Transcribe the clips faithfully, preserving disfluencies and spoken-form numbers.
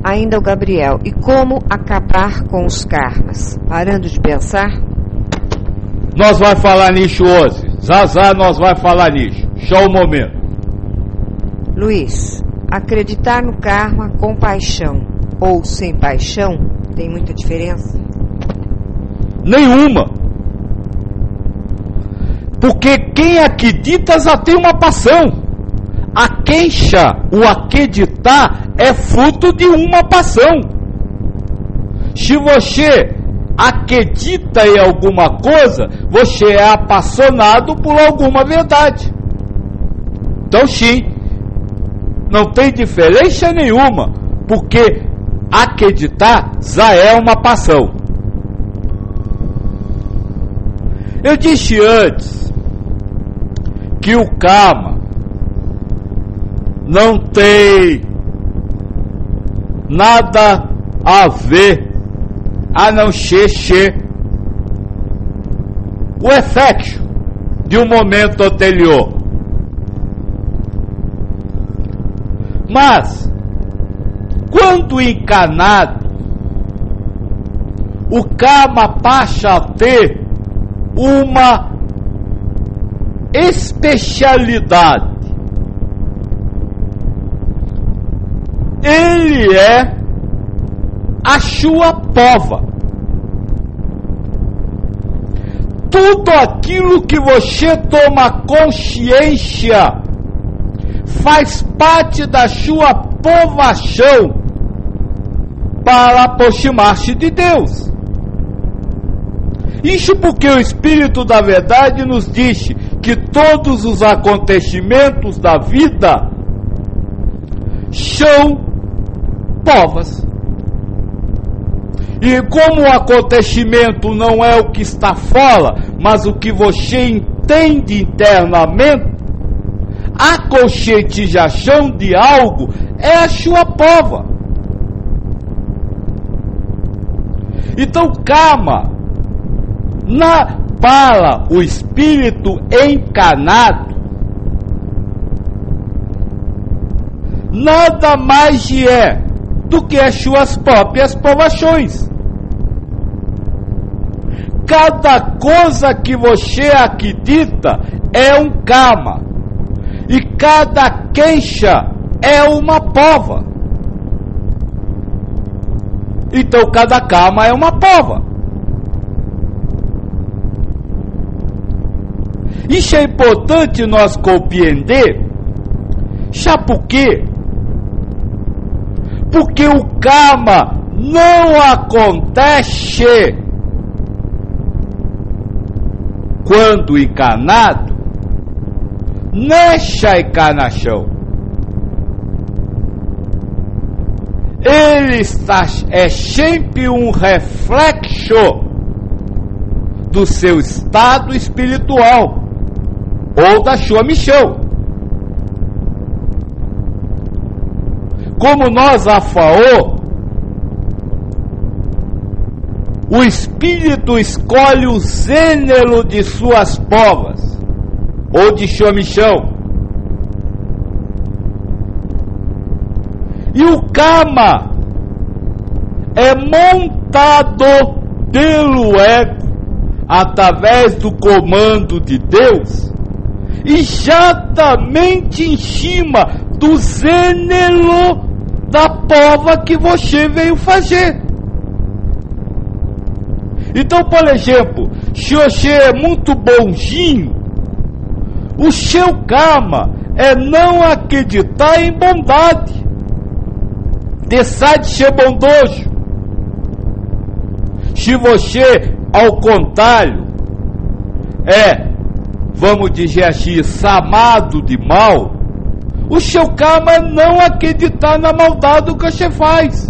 ainda o Gabriel, e como acabar com os karmas? Parando de pensar? Nós vai falar nisso hoje. Zazá, nós vai falar nisso. Só um momento. Luiz, acreditar no karma com paixão ou sem paixão tem muita diferença? Nenhuma. Porque quem acredita já tem uma paixão. A queixa, o acreditar, é fruto de uma paixão. Se você acredita em alguma coisa, você é apaixonado por alguma verdade. Então sim, não tem diferença nenhuma, porque acreditar já é uma paixão. Eu disse antes que o karma não tem nada a ver a não ser, ser o efeito de um momento anterior. Mas, quando encarnado, o karma passa a ter uma especialidade. Ele é a sua prova. Tudo aquilo que você toma consciência faz parte da sua provação para aproximar-se de Deus. Isso porque o Espírito da Verdade nos disse que todos os acontecimentos da vida são provas. E como o acontecimento não é o que está fora, mas o que você entende internamente, a conscientização de algo é a sua prova. Então, karma, na, para o espírito encarnado, nada mais é do que as suas próprias provações. Cada coisa que você acredita é um karma, e cada queixa é uma prova. Então cada karma é uma prova. Isso é importante nós compreender. Sabe por quê? Porque o karma não acontece quando encarnado nessa encarnação. Ele está, é sempre um reflexo do seu estado espiritual ou da sua missão. Como nós já falou, o espírito escolhe o gênero de suas provas ou de sua missão. E o karma é montado pelo ego através do comando de Deus, exatamente em cima do gênero da prova que você veio fazer. Então, por exemplo, se você é muito bonzinho, o seu karma é não acreditar em bondade, deixar de ser bondoso. Se você, ao contrário, é, vamos dizer assim, chamado de mal, o seu karma é não acreditar na maldade que você faz.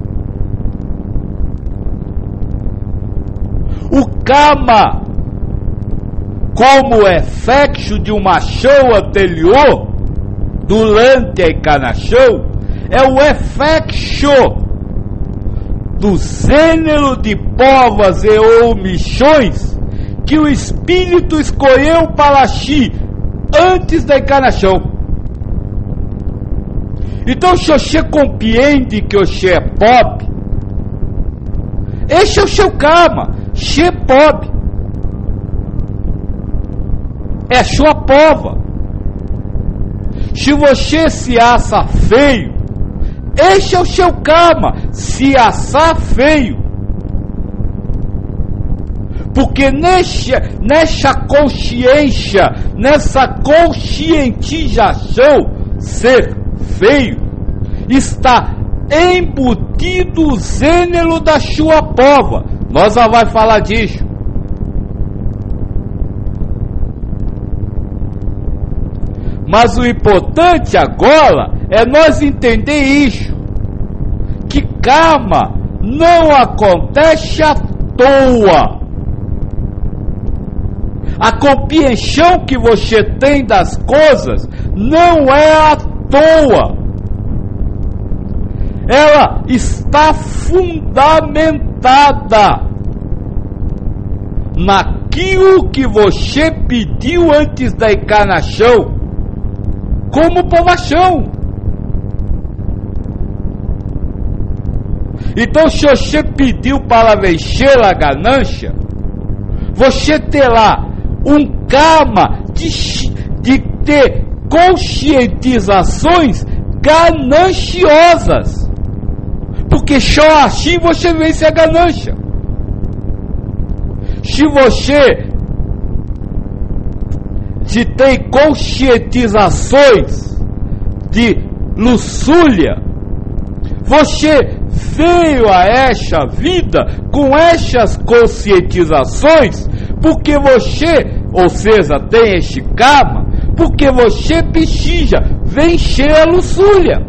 O karma, como efeito de uma ação anterior, durante a encarnação, é o efeito do gênero de provas e omissões que o espírito escolheu para si antes da encarnação. Então, se você compreende que você é pobre, esse é o seu karma. Você é pobre. É a sua pova. Se você se acha feio, esse é o seu karma. Se achar feio. Porque nessa, nessa consciência, nessa conscientização, ser feio, está embutido o gênero da sua pova. Nós já vai falar disso. Mas o importante agora é nós entender isso, que karma não acontece à toa. A compreensão que você tem das coisas não é à toa. Ela está fundamentada naquilo que você pediu antes da encarnação, como provação. Então, se você pediu para vencer a ganância, você terá um karma de, de ter conscientizações gananciosas. Porque só assim você vence a ganância. Se você se tem conscientizações de luxúria, você veio a esta vida com essas conscientizações, porque você, ou seja, tem este karma, porque você precisa vencer a luxúria.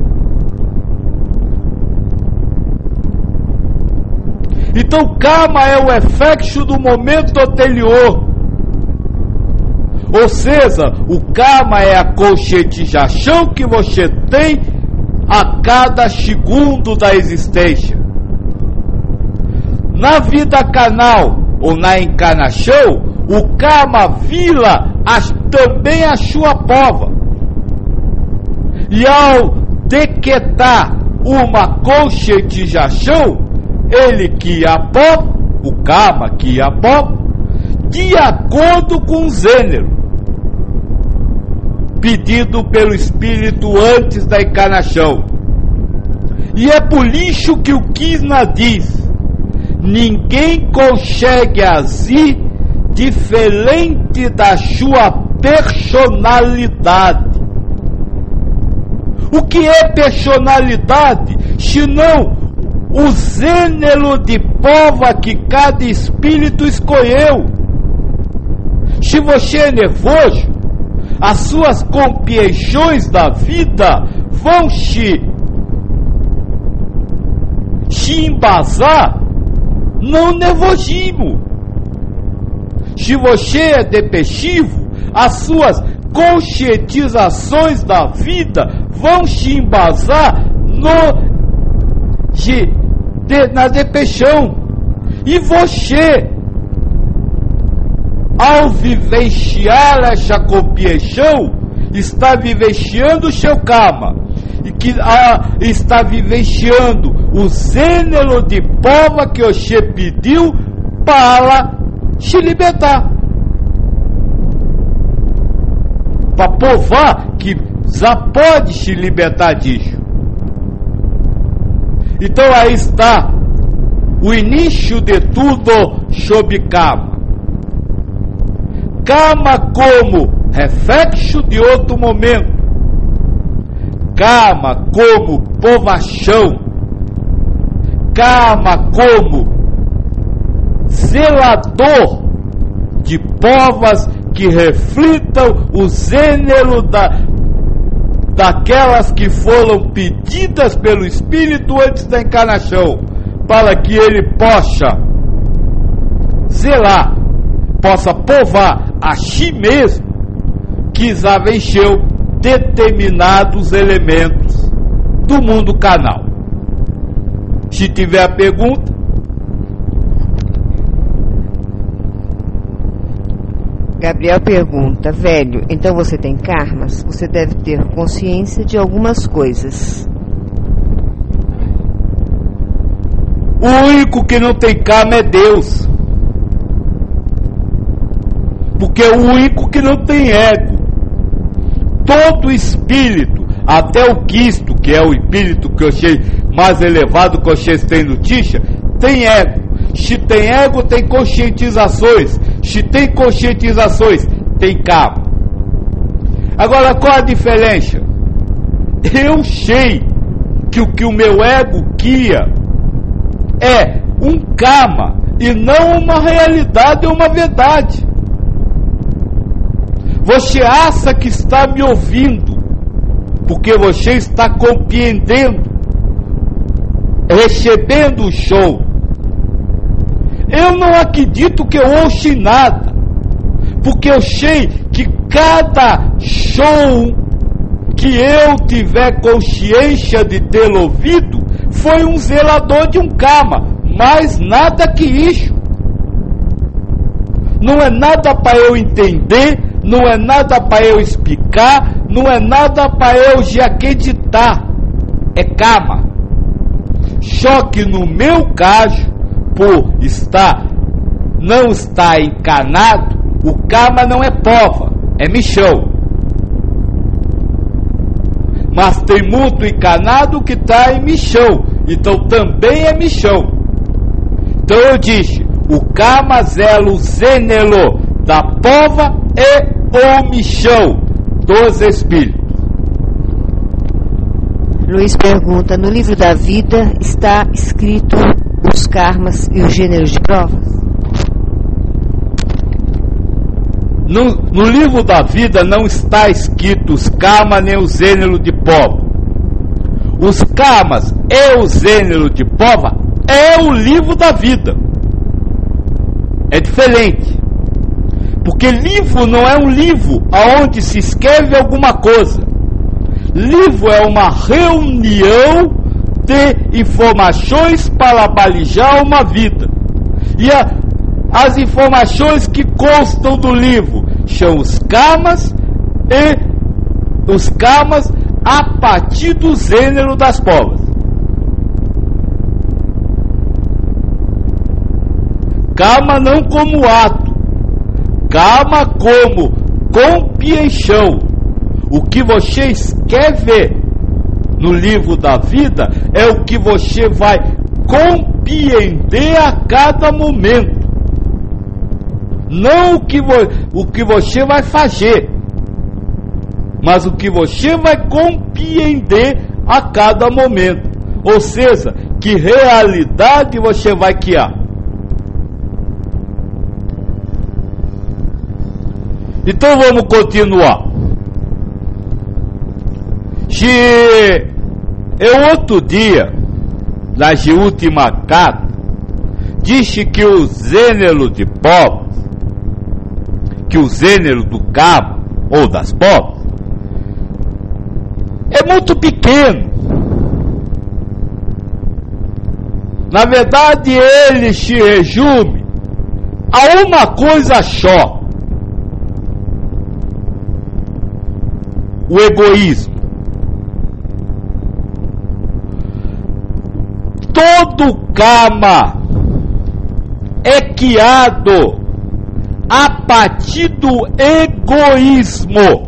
Então, karma é o efeito do momento anterior. Ou seja, o karma é a conscientização que você tem a cada segundo da existência. Na vida carnal ou na encarnação, o karma vira as, também a sua prova. E ao decretar uma conscientização, ele que aprova, o karma que aprova, de acordo com o gênero pedido pelo espírito antes da encarnação. E é por isso que o Krishna diz: ninguém consegue agir diferente da sua personalidade. O que é personalidade, senão o gênero de prova que cada espírito escolheu? Se você é nervoso, as suas compreensões da vida vão se, se embasar no nervosismo. Se você é depressivo, as suas conscientizações da vida vão se embasar no de, de, na depressão. E você, ao vivenciar essa compreensão, está vivenciando o seu karma, e que ah, está vivenciando o gênero de prova que você pediu para se libertar, para provar que já pode se libertar disso. Então aí está o início de tudo sobre karma. Karma como reflexo de outro momento. Karma como provação. Karma como zelador de provas que reflitam o gênero da, daquelas que foram pedidas pelo Espírito antes da encarnação, para que ele possa zelar, possa provar a si mesmo que já venceu determinados elementos do mundo carnal. Se tiver a pergunta. Gabriel pergunta, velho, então você tem karmas? Você deve ter consciência de algumas coisas. O único que não tem karma é Deus. Porque é o único que não tem ego. Todo espírito, até o quisto, que é o espírito que eu achei mais elevado que eu achei tem notícia, tem ego. Se tem ego, tem conscientizações. Se tem conscientizações, tem karma. Agora, qual a diferença? Eu sei que o que o meu ego guia é um karma e não uma realidade ou uma verdade. Você acha que está me ouvindo porque você está compreendendo, recebendo o show. Eu não acredito que eu ouço nada, porque eu sei que cada show que eu tiver consciência de ter ouvido foi um zelador de um karma, mais nada que isso. Não é nada para eu entender, não é nada para eu explicar, não é nada para eu já acreditar. É karma. Só que no meu caso, por estar, não estar encarnado, o karma não é prova, é michão. Mas tem muito encarnado que está em michão, então também é michão. Então eu disse, o karma zelo zenelo da prova e o michão dos espíritos. Luiz pergunta, no livro da vida está escrito os karmas e os gêneros de provas? No, no livro da vida não está escrito os karmas nem o gênero de prova. Os karmas e o gênero de prova é o livro da vida. É diferente. Porque livro não é um livro onde se escreve alguma coisa. Livro é uma reunião de informações para balijar uma vida. E a, as informações que constam do livro são os karmas e os karmas a partir do gênero das provas. Karma não como ato, karma como compreensão. O que você quer ver no livro da vida é o que você vai compreender a cada momento, não o que, vo, o que você vai fazer, mas o que você vai compreender a cada momento. Ou seja, que realidade você vai criar. Então vamos continuar. Se eu outro dia, na última carta, disse que o gênero de povos, que o gênero do cabo ou das povos, é muito pequeno. Na verdade, ele se resume a uma coisa só: o egoísmo. Todo karma é criado a partir do egoísmo.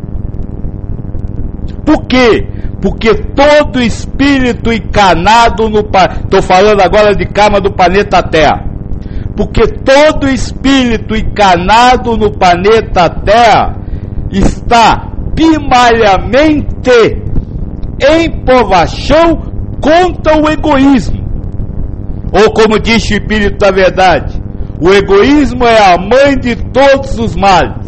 Por quê? Porque todo espírito encarnado no... Estou falando agora de karma do planeta Terra. Porque todo espírito encarnado no planeta Terra está primariamente em provação contra o egoísmo. Ou como disse o Espírito da Verdade, o egoísmo é a mãe de todos os males.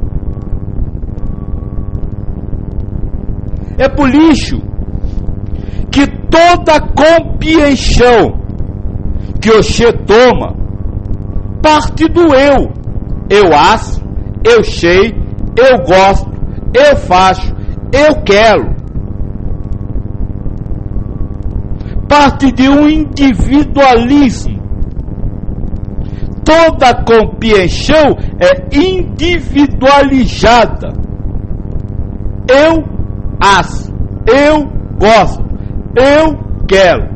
É por isso que toda compreensão que você toma parte do eu. Eu acho, eu sei, eu gosto, eu faço, eu quero. Parte de um individualismo. toda compreensão é individualizada. Eu acho, eu gosto, eu quero.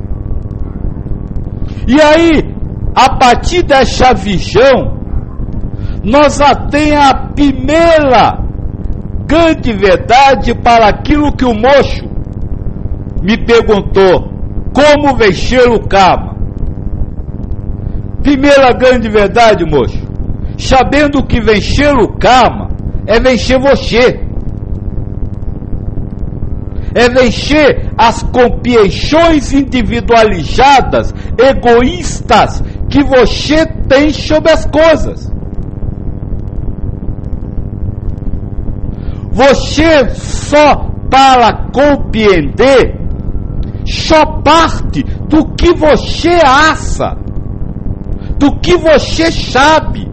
E aí, a partir dessa visão, nós já temos a primeira grande verdade para aquilo que o moço me perguntou: como vencer o karma? Primeira grande verdade, moço, sabendo que vencer o karma é vencer você, é vencer as compreensões individualizadas, egoístas que você tem sobre as coisas. Você só para compreender só parte do que você acha, do que você sabe.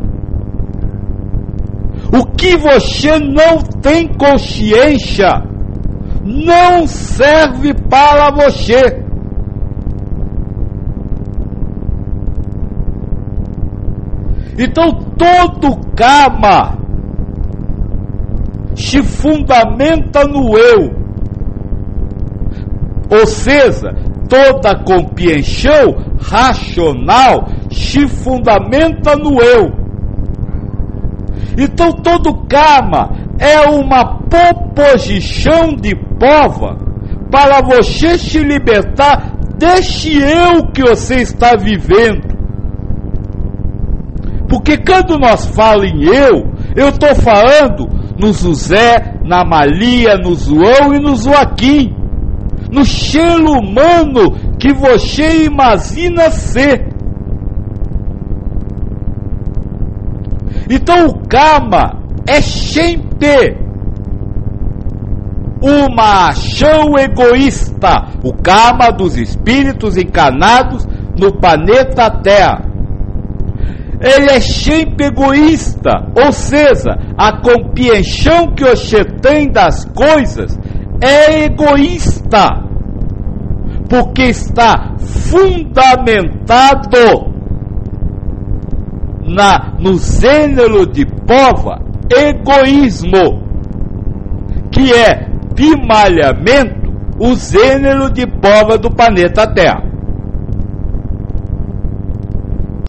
O que você não tem consciência não serve para você. Então todo karma se fundamenta no eu, ou seja, toda compreensão racional se fundamenta no eu. Então todo karma é uma proposição de prova para você se libertar desse eu que você está vivendo. Porque quando nós falamos em eu, eu estou falando no José, na Maria, no João e no Joaquim, no ser humano que você imagina ser. Então o karma é sempre uma ação egoísta, o karma dos espíritos encarnados no planeta Terra. Ele é sempre egoísta, ou seja, a compreensão que você tem das coisas é egoísta, porque está fundamentado na, no gênero de prova egoísmo, que é primariamente o gênero de prova do planeta Terra.